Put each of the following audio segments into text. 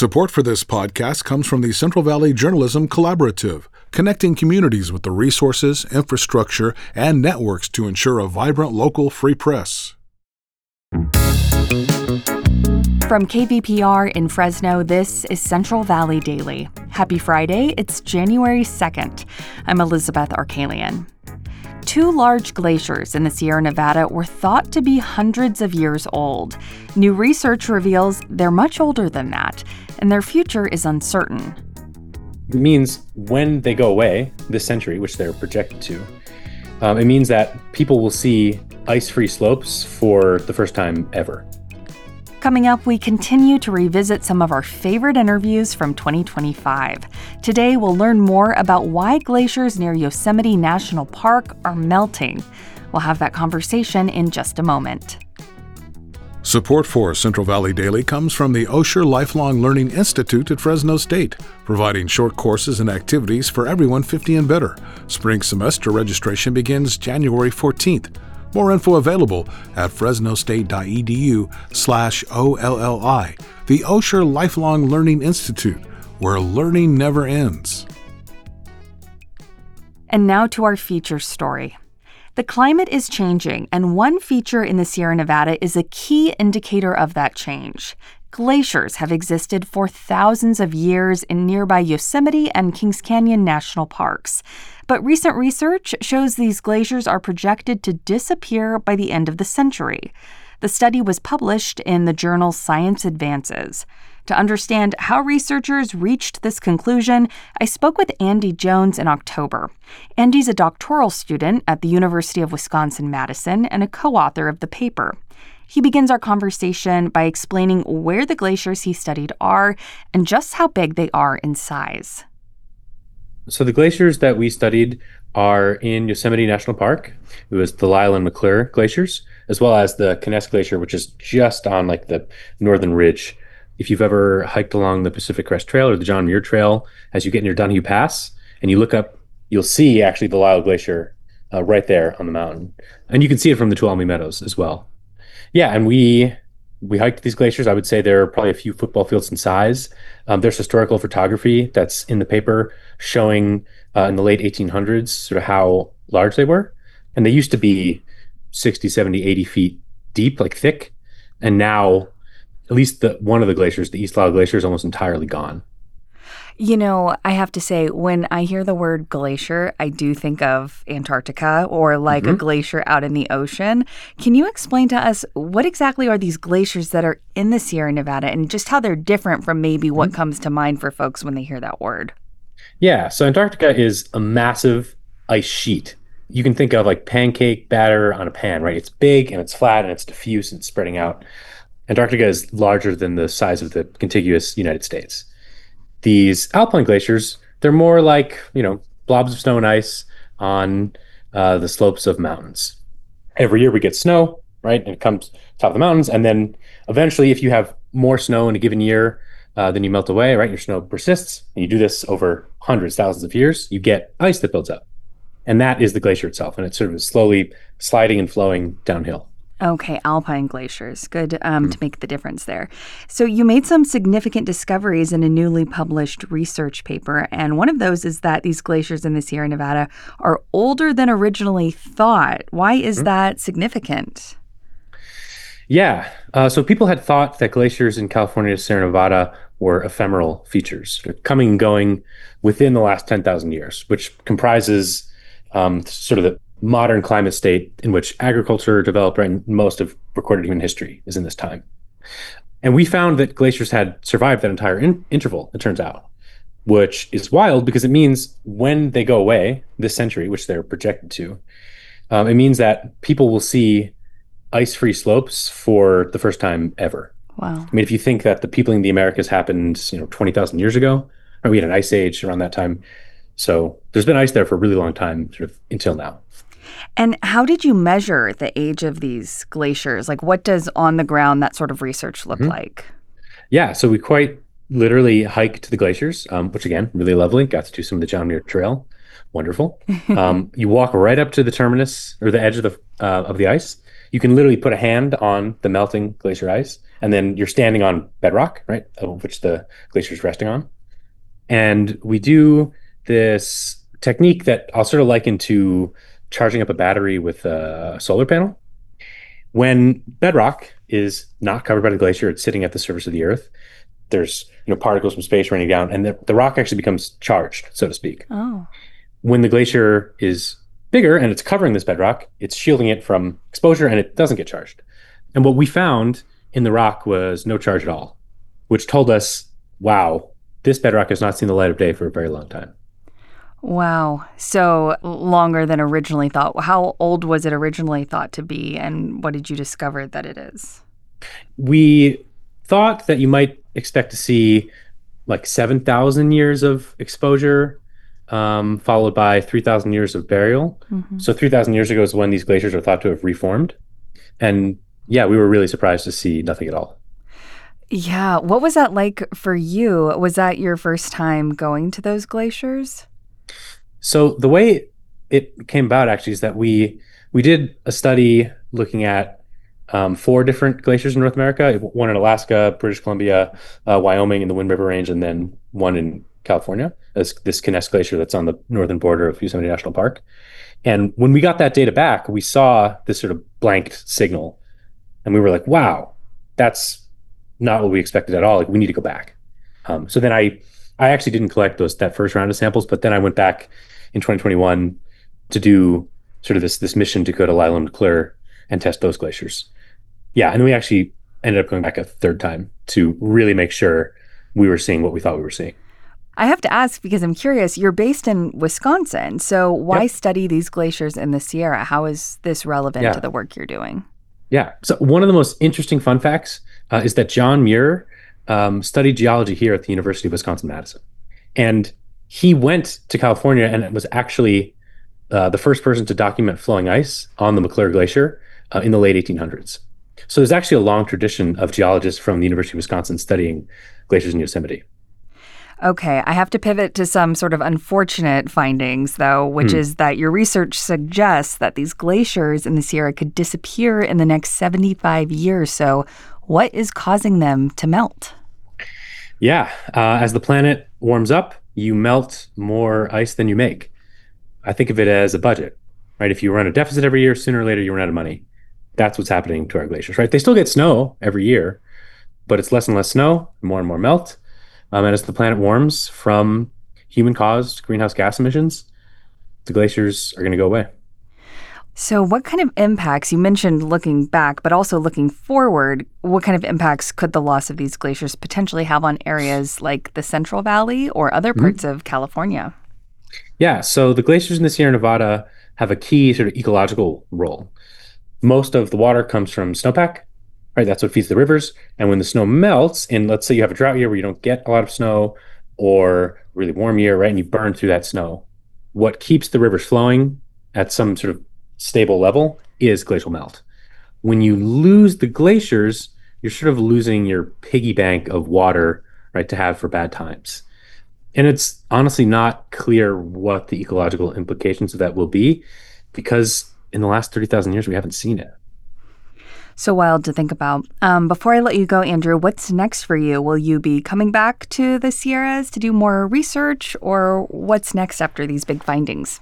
Support for this podcast comes from the Central Valley Journalism Collaborative, connecting communities with the resources, infrastructure, and networks to ensure a vibrant local free press. From KVPR in Fresno, this is Central Valley Daily. Happy Friday, it's January 2nd. I'm Elizabeth Arkalian. Two large glaciers in the Sierra Nevada were thought to be hundreds of years old. New research reveals they're much older than that, and their future is uncertain. It means when they go away this century, which they're projected to, it means that people will see ice-free slopes for the first time ever. Coming up, we continue to revisit some of our favorite interviews from 2025. Today, we'll learn more about why glaciers near Yosemite National Park are melting. We'll have that conversation in just a moment. Support for Central Valley Daily comes from the Osher Lifelong Learning Institute at Fresno State, providing short courses and activities for everyone 50 and better. Spring semester registration begins January 14th. More info available at fresnostate.edu/OLLI, the Osher Lifelong Learning Institute, where learning never ends. And now to our feature story. The climate is changing, and one feature in the Sierra Nevada is a key indicator of that change. Glaciers have existed for thousands of years in nearby Yosemite and Kings Canyon national parks. But recent research shows these glaciers are projected to disappear by the end of the century. The study was published in the journal Science Advances. To understand how researchers reached this conclusion, I spoke with Andy Jones in October. Andy's a doctoral student at the University of Wisconsin-Madison and a co-author of the paper. He begins our conversation by explaining where the glaciers he studied are and just how big they are in size. So the glaciers that we studied are in Yosemite National Park. It was the Lyell and McClure glaciers, as well as the Kenness Glacier, which is just on like the northern ridge. If you've ever hiked along the Pacific Crest Trail or the John Muir Trail, as you get near Donahue Pass and you look up, you'll see actually the Lyell Glacier right there on the mountain. And you can see it from the Tuolumne Meadows as well. Yeah, and we hiked these glaciers. I would say they're probably a few football fields in size. There's historical photography that's in the paper showing in the late 1800s sort of how large they were. And they used to be 60, 70, 80 feet deep, like thick. And now, at least one of the glaciers, the East Lyell Glacier, is almost entirely gone. You know, I have to say, when I hear the word glacier, I do think of Antarctica or like a glacier out in the ocean. Can you explain to us what exactly are these glaciers that are in the Sierra Nevada and just how they're different from maybe what comes to mind for folks when they hear that word? Yeah, so Antarctica is a massive ice sheet. You can think of like pancake batter on a pan, right? It's big and it's flat and it's diffuse and it's spreading out. Antarctica is larger than the size of the contiguous United States. These alpine glaciers, they're more like, blobs of snow and ice on the slopes of mountains. Every year we get snow, right? And it comes top of the mountains. And then eventually, if you have more snow in a given year than you melt away, right? Your snow persists. And you do this over hundreds, thousands of years, you get ice that builds up. And that is the glacier itself. And it's sort of slowly sliding and flowing downhill. Okay, alpine glaciers. Good to make the difference there. So you made some significant discoveries in a newly published research paper, and one of those is that these glaciers in the Sierra Nevada are older than originally thought. Why is that significant? Yeah, so people had thought that glaciers in California, Sierra Nevada were ephemeral features, coming and going within the last 10,000 years, which comprises sort of the modern climate state in which agriculture developed, and most of recorded human history is in this time. And we found that glaciers had survived that entire interval, it turns out, which is wild because it means when they go away this century, which they're projected to, it means that people will see ice-free slopes for the first time ever. Wow. I mean, if you think that the peopling of the Americas happened, 20,000 years ago, or we had an ice age around that time. So there's been ice there for a really long time, sort of until now. And how did you measure the age of these glaciers? Like, what does on the ground that sort of research look like? Yeah, so we quite literally hiked the glaciers, which again, really lovely. Got to do some of the John Muir Trail. Wonderful. You walk right up to the terminus or the edge of the ice. You can literally put a hand on the melting glacier ice and then you're standing on bedrock, right, of which the glacier is resting on. And we do this technique that I'll sort of liken to charging up a battery with a solar panel. When bedrock is not covered by the glacier, it's sitting at the surface of the earth. There's particles from space raining down, and the rock actually becomes charged, so to speak. Oh. When the glacier is bigger and it's covering this bedrock, it's shielding it from exposure and it doesn't get charged. And what we found in the rock was no charge at all, which told us, wow, this bedrock has not seen the light of day for a very long time. Wow. So longer than originally thought. How old was it originally thought to be, and what did you discover that it is? We thought that you might expect to see like 7,000 years of exposure, followed by 3,000 years of burial. Mm-hmm. So 3,000 years ago is when these glaciers are thought to have reformed. And yeah, we were really surprised to see nothing at all. Yeah. What was that like for you? Was that your first time going to those glaciers? So the way it came about actually is that we did a study looking at 4 different glaciers in North America, one in Alaska, British Columbia, Wyoming, and the Wind River Range, and then one in California, this Kenness Glacier that's on the northern border of Yosemite National Park. And when we got that data back, we saw this sort of blanked signal. And we were like, wow, that's not what we expected at all. Like, we need to go back. So then I actually didn't collect that first round of samples, but then I went back in 2021 to do sort of this mission to go to Lyle and McClure and test those glaciers. Yeah, and we actually ended up going back a third time to really make sure we were seeing what we thought we were seeing. I have to ask because I'm curious. You're based in Wisconsin, so why study these glaciers in the Sierra? How is this relevant to the work you're doing? Yeah, so one of the most interesting fun facts is that John Muir studied geology here at the University of Wisconsin-Madison. And he went to California and was actually the first person to document flowing ice on the McClure Glacier in the late 1800s. So there's actually a long tradition of geologists from the University of Wisconsin studying glaciers in Yosemite. Okay, I have to pivot to some sort of unfortunate findings, though, which is that your research suggests that these glaciers in the Sierra could disappear in the next 75 years. So what is causing them to melt? Yeah, as the planet warms up, you melt more ice than you make. I think of it as a budget, right? If you run a deficit every year, sooner or later you run out of money. That's what's happening to our glaciers, right? They still get snow every year, but it's less and less snow, more and more melt. And as the planet warms from human-caused greenhouse gas emissions, the glaciers are going to go away. So what kind of impacts, you mentioned looking back, but also looking forward, what kind of impacts could the loss of these glaciers potentially have on areas like the Central Valley or other parts of California? Yeah, so the glaciers in the Sierra Nevada have a key sort of ecological role. Most of the water comes from snowpack, right? That's what feeds the rivers. And when the snow melts, and let's say you have a drought year where you don't get a lot of snow, or a really warm year, right? And you burn through that snow. What keeps the rivers flowing at some sort of stable level is glacial melt. When you lose the glaciers, you're sort of losing your piggy bank of water, right, to have for bad times. And it's honestly not clear what the ecological implications of that will be, because in the last 30,000 years, we haven't seen it. So wild to think about. Before I let you go, Andrew, what's next for you? Will you be coming back to the Sierras to do more research, or what's next after these big findings?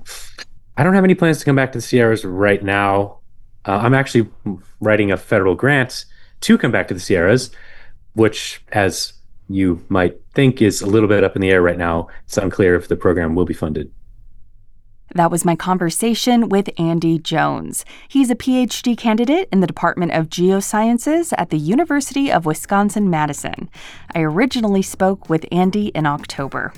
I don't have any plans to come back to the Sierras right now. I'm actually writing a federal grant to come back to the Sierras, which, as you might think, is a little bit up in the air right now. It's unclear if the program will be funded. That was my conversation with Andy Jones. He's a PhD candidate in the Department of Geosciences at the University of Wisconsin-Madison. I originally spoke with Andy in October.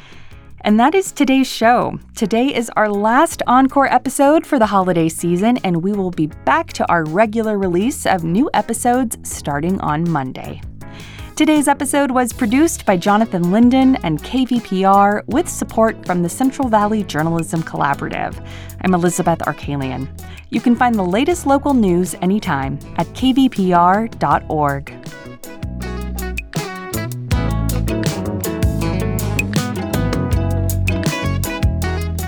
And that is today's show. Today is our last encore episode for the holiday season, and we will be back to our regular release of new episodes starting on Monday. Today's episode was produced by Jonathan Linden and KVPR with support from the Central Valley Journalism Collaborative. I'm Elizabeth Arkalian. You can find the latest local news anytime at kvpr.org.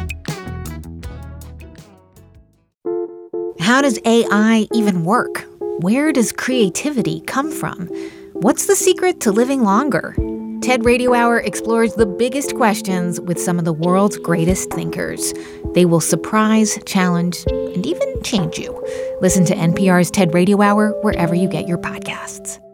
How does AI even work? Where does creativity come from? What's the secret to living longer? TED Radio Hour explores the biggest questions with some of the world's greatest thinkers. They will surprise, challenge, and even change you. Listen to NPR's TED Radio Hour wherever you get your podcasts.